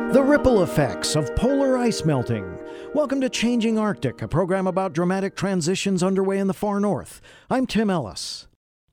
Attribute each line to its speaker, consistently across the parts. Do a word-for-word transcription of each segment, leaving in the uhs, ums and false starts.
Speaker 1: The ripple effects of polar ice melting. Welcome to Changing Arctic, a program about dramatic transitions underway in the far north. I'm Tim Ellis.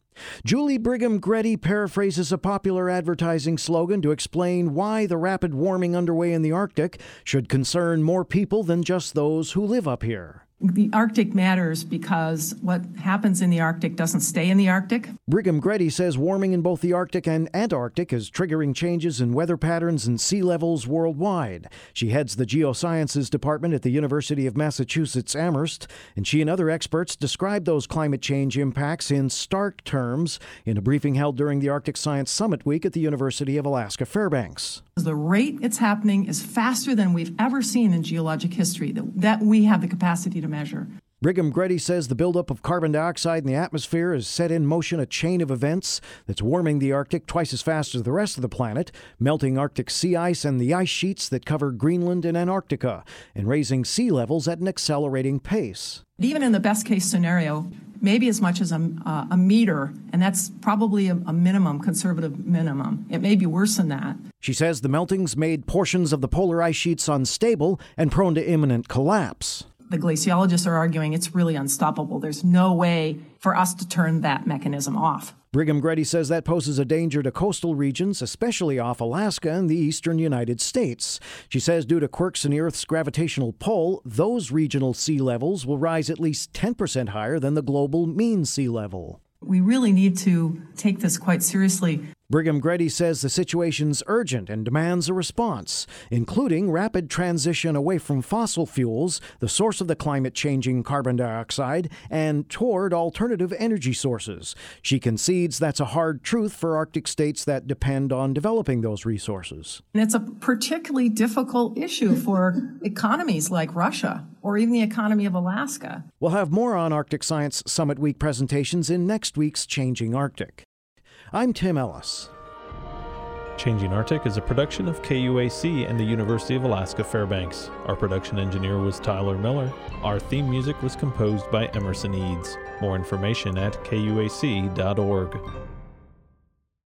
Speaker 1: Julie Brigham Greddy paraphrases a popular advertising slogan to explain why the rapid warming underway in the Arctic should concern more people than just those who live up here.
Speaker 2: The Arctic matters because what happens in the Arctic doesn't stay in the Arctic.
Speaker 1: Brigham Greddy says warming in both the Arctic and Antarctic is triggering changes in weather patterns and sea levels worldwide. She heads the Geosciences Department at the University of Massachusetts Amherst, and she and other experts describe those climate change impacts in stark terms in a briefing held during the Arctic Science Summit Week at the University of Alaska Fairbanks.
Speaker 2: The rate it's happening is faster than we've ever seen in geologic history, that, that we have the capacity to measure.
Speaker 1: Brigham Greddy says the buildup of carbon dioxide in the atmosphere has set in motion a chain of events that's warming the Arctic twice as fast as the rest of the planet, melting Arctic sea ice and the ice sheets that cover Greenland and Antarctica, and raising sea levels at an accelerating pace.
Speaker 2: Even in the best case scenario, maybe as much as a, uh, a meter, and that's probably a, a minimum, conservative minimum. It may be worse than that.
Speaker 1: She says the melting's made portions of the polar ice sheets unstable and prone to imminent collapse.
Speaker 2: The glaciologists are arguing it's really unstoppable. There's no way for us to turn that mechanism off.
Speaker 1: Brigham Greddy says that poses a danger to coastal regions, especially off Alaska and the eastern United States. She says due to quirks in the Earth's gravitational pull, those regional sea levels will rise at least ten percent higher than the global mean sea level.
Speaker 2: We really need to take this quite seriously.
Speaker 1: Brigham Greddy says the situation's urgent and demands a response, including rapid transition away from fossil fuels, the source of the climate-changing carbon dioxide, and toward alternative energy sources. She concedes that's a hard truth for Arctic states that depend on developing those resources.
Speaker 2: And it's a particularly difficult issue for economies like Russia or even the economy of Alaska.
Speaker 1: We'll have more on Arctic Science Summit Week presentations in next week's Changing Arctic. I'm Tim Ellis.
Speaker 3: Changing Arctic is a production of K U A C and the University of Alaska Fairbanks. Our production engineer was Tyler Miller. Our theme music was composed by Emerson Eads. More information at K U A C dot org.